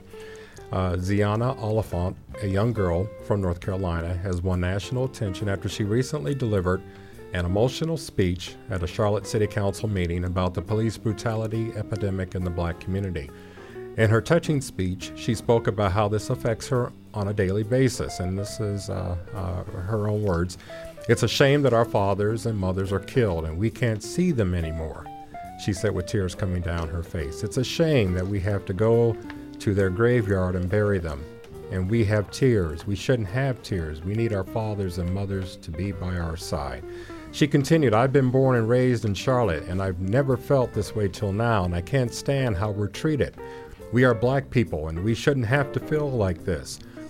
Ziana Oliphant, a young girl from North Carolina, has won national attention after she recently delivered an emotional speech at a Charlotte City Council meeting about the police brutality epidemic in the black community. In her touching speech, she spoke about how this affects her on a daily basis, and this is her own words. "It's a shame that our fathers and mothers are killed and we can't see them anymore," she said with tears coming down her face. "It's a shame that we have to go to their graveyard and bury them. And we have tears. We shouldn't have tears. We need our fathers and mothers to be by our side." She continued, "I've been born and raised in Charlotte, and I've never felt this way till now, and I can't stand how we're treated. We are black people, and we shouldn't have to feel like this.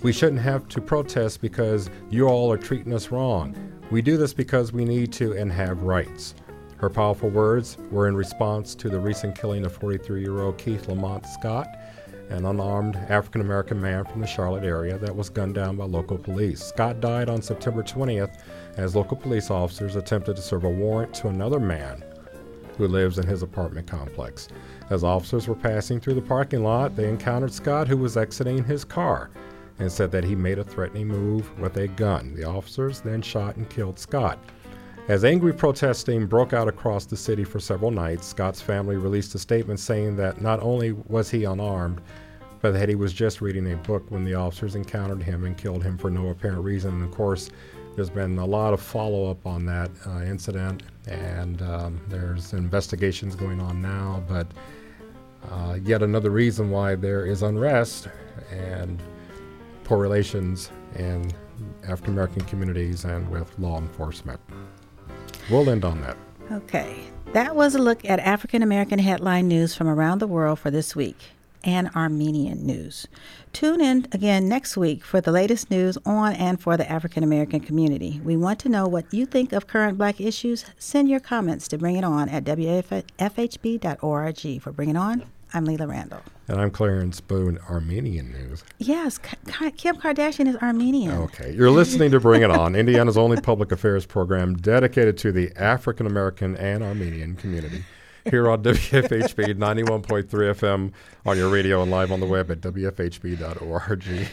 We shouldn't have to protest because you all are treating us wrong. We do this because we need to and have rights. Her powerful words were in response to the recent killing of 43-year-old Keith Lamont Scott, an unarmed African-American man from the Charlotte area that was gunned down by local police. Scott died on September 20th as local police officers attempted to serve a warrant to another man who lives in his apartment complex. As officers were passing through the parking lot, they encountered Scott, who was exiting his car, and said that he made a threatening move with a gun. The officers then shot and killed Scott. As angry protesting broke out across the city for several nights, Scott's family released a statement saying that not only was he unarmed, but that he was just reading a book when the officers encountered him and killed him for no apparent reason. And of course, there's been a lot of follow-up on that incident, and there's investigations going on now, but yet another reason why there is unrest and poor relations in African-American communities and with law enforcement. We'll end on that. Okay. That was a look at African-American headline news from around the world for this week, and Armenian news. Tune in again next week for the latest news on and for the African-American community. We want to know what you think of current Black issues. Send your comments to Bring It On at wfhb.org. For Bring It On, I'm Leila Randall. And I'm Clarence Boone, Armenian news. Yes, Kim Kardashian is Armenian. Okay. You're listening to Bring It On, Indiana's only public affairs program dedicated to the African American and Armenian community. Here on WFHB 91.3 FM on your radio and live on the web at wfhb.org.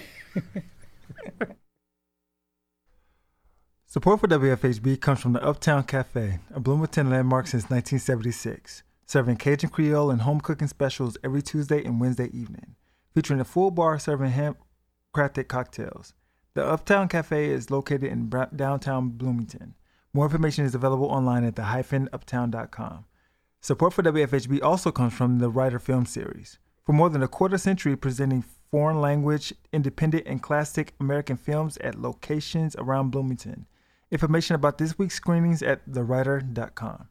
Support for WFHB comes from the Uptown Cafe, a Bloomington landmark since 1976, serving Cajun Creole and home cooking specials every Tuesday and Wednesday evening, featuring a full bar serving handcrafted cocktails. The Uptown Cafe is located in downtown Bloomington. More information is available online at the-uptown.com. Support for WFHB also comes from the Writer Film Series. For more than a quarter century presenting foreign language, independent, and classic American films at locations around Bloomington. Information about this week's screenings at thewriter.com.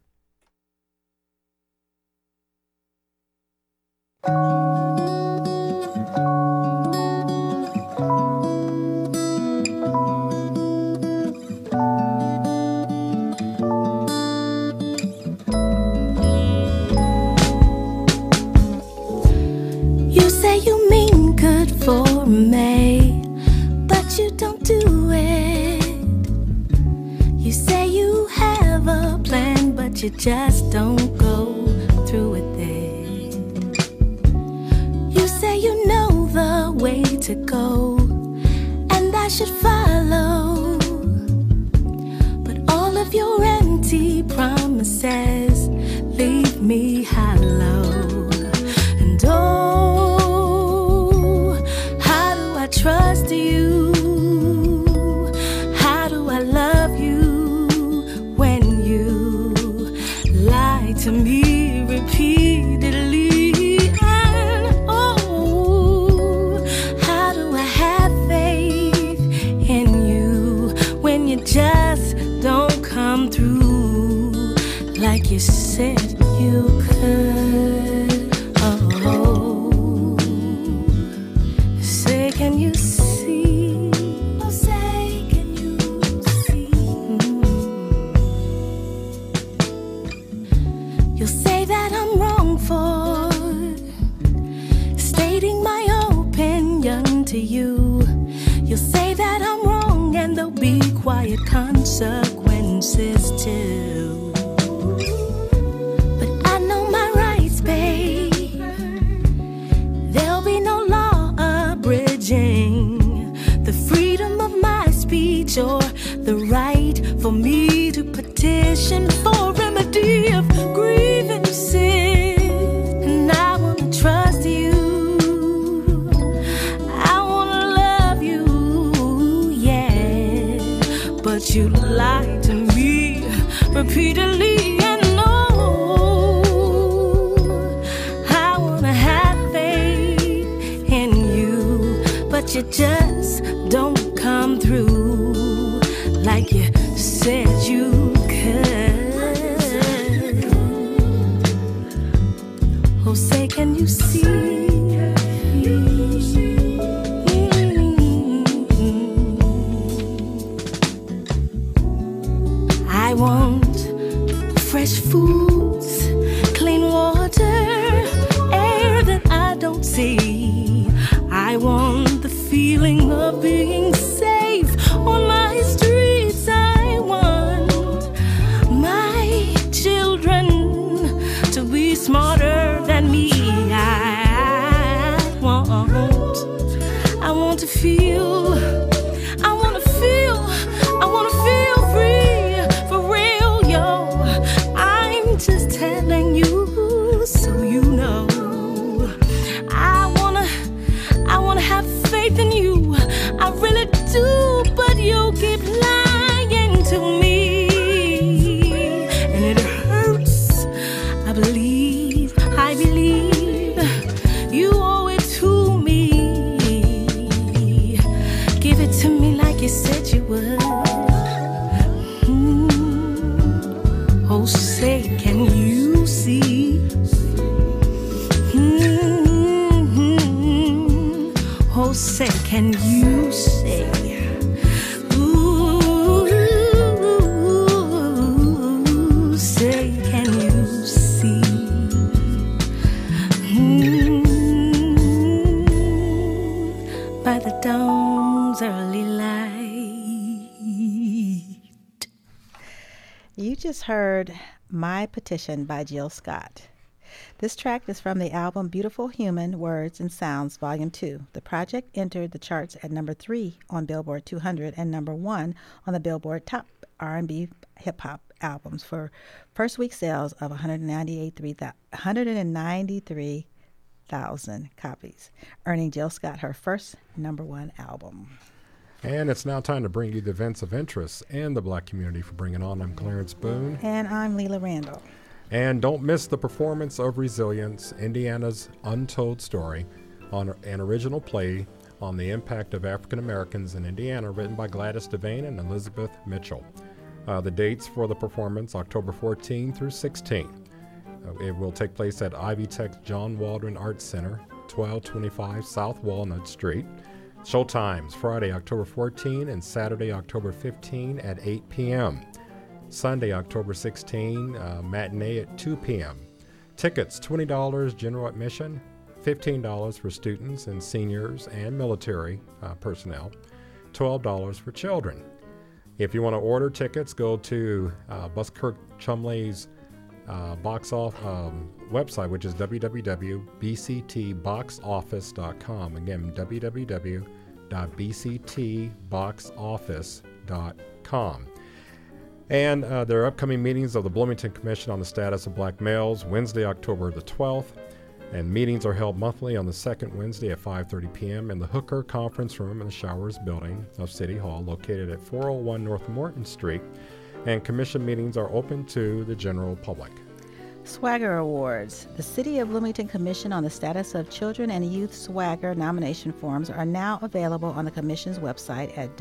You say you mean good for me, but you don't do it. You say you have a plan, but you just don't go through with it. You say you know the way to go, and I should follow. But all of your empty promises leave me hollow. And oh, how do I trust you? How do I love you when you lie to me repeatedly? And oh, how do I have faith in you when you just don't come through like you said you could? Oh, say can you see? Oh, say can you see? You'll say that I'm wrong for stating my opinion to you. You'll say that I'm wrong and there'll be quiet consequences too. But I know my rights, babe. There'll be no law abridging the freedom of my speech or the right for me to petition for remedy of grievances. And I wanna trust you, I wanna love you, yeah. But you lied to me repeatedly, and no, I wanna have faith in you, but you just don't come through like you said you could. Oh, say can you see? want fresh foods, clean water, air that I don't see. I want the feeling of being safe on my streets. I want my children to be smarter than me. I want to feel, I want to feel free, for real, yo. I'm just telling you so you know. I wanna have faith in you, I really do, but you keep lying to me, and it hurts. I believe you owe it to me. Give it to me like you said you would. Oh, say, can you see? Oh, say, can you say? Ooh, say, can you see? By the dawn's early light. You just heard My Petition by Jill Scott. This track is from the album Beautiful Human Words and Sounds, Volume 2. The project entered the charts at number 3 on Billboard 200 and number 1 on the Billboard Top R&B Hip-Hop Albums for first week sales of 193,000 copies, earning Jill Scott her first number 1 album. And it's now time to bring you the events of interest in the Black community for Bring It On. I'm Clarence Boone. And I'm Leela Randall. And don't miss the performance of Resilience, Indiana's Untold Story, on an original play on the impact of African Americans in Indiana, written by Gladys Devane and Elizabeth Mitchell. The dates for the performance, October 14 through 16. It will take place at Ivy Tech's John Waldron Arts Center, 1225 South Walnut Street. Showtimes, Friday, October 14 and Saturday, October 15 at 8 p.m. Sunday, October 16, matinee at 2 p.m. Tickets, $20 general admission, $15 for students and seniors and military personnel, $12 for children. If you want to order tickets, go to Buskirk Chumley's box off website, which is www.bctboxoffice.com. Again, www.bctboxoffice.com. And there are upcoming meetings of the Bloomington Commission on the Status of Black Males, Wednesday, October the 12th. And meetings are held monthly on the second Wednesday at 5:30 p.m. in the Hooker Conference Room in the Showers Building of City Hall, located at 401 North Morton Street. And commission meetings are open to the general public. Swagger Awards. The City of Bloomington Commission on the Status of Children and Youth Swagger nomination forms are now available on the Commission's website at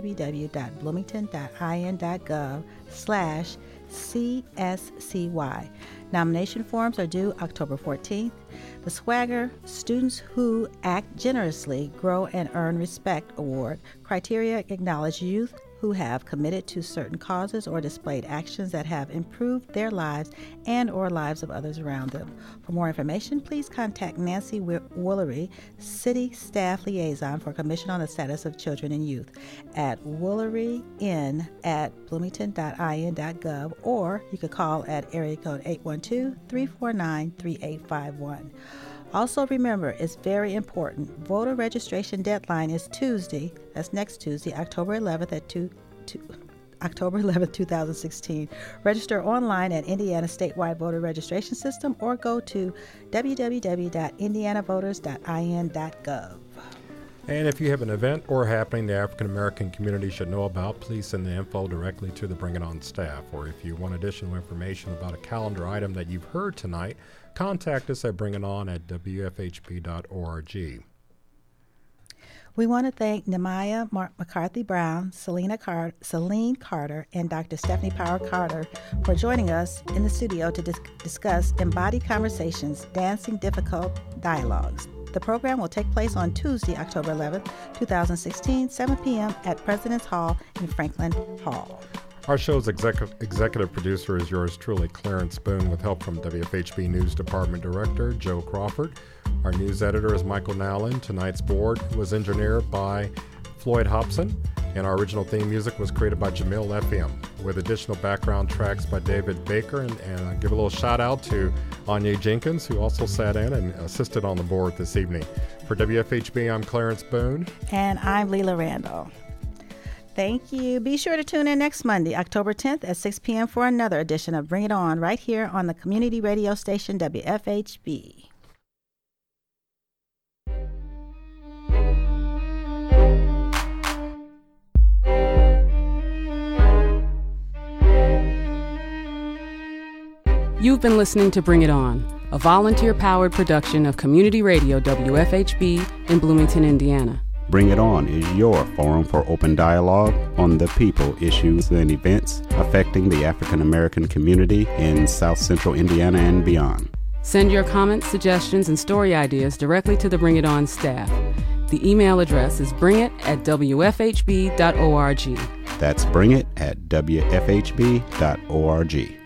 www.bloomington.in.gov/CSCY. Nomination forms are due October 14th. The Swagger Students Who Act Generously, Grow and Earn Respect Award criteria acknowledge youth who have committed to certain causes or displayed actions that have improved their lives and or lives of others around them. For more information, please contact Nancy Woolery, City Staff Liaison for Commission on the Status of Children and Youth, at woolery@bloomington.in.gov, or you could call at area code 812-349-3851. Also remember, it's very important, voter registration deadline is Tuesday, that's next Tuesday, October 11th at October 11th, 2016. Register online at Indiana Statewide Voter Registration System or go to www.indianavoters.in.gov. And if you have an event or happening the African American community should know about, please send the info directly to the Bring It On staff. Or if you want additional information about a calendar item that you've heard tonight, contact us at bringiton@wfhb.org. We want to thank Nehemiah McCarthy Brown, Celine Carter, and Dr. Stephanie Power Carter for joining us in the studio to discuss Embodied Conversations, Dancing Difficult Dialogues. The program will take place on Tuesday, October 11th, 2016, 7 p.m. at President's Hall in Franklin Hall. Our show's executive producer is yours truly, Clarence Boone, with help from WFHB News Department Director Joe Crawford. Our news editor is Michael Nowlin. Tonight's board was engineered by Floyd Hobson, and our original theme music was created by Jamil FM, with additional background tracks by David Baker. And I give a little shout out to Anya Jenkins, who also sat in and assisted on the board this evening. For WFHB, I'm Clarence Boone. And I'm Leila Randall. Thank you. Be sure to tune in next Monday, October 10th at 6 p.m. for another edition of Bring It On right here on the community radio station WFHB. You've been listening to Bring It On, a volunteer-powered production of Community Radio WFHB in Bloomington, Indiana. Bring It On is your forum for open dialogue on the people, issues, and events affecting the African American community in South Central Indiana and beyond. Send your comments, suggestions, and story ideas directly to the Bring It On staff. The email address is bringit@wfhb.org. That's bringit@wfhb.org.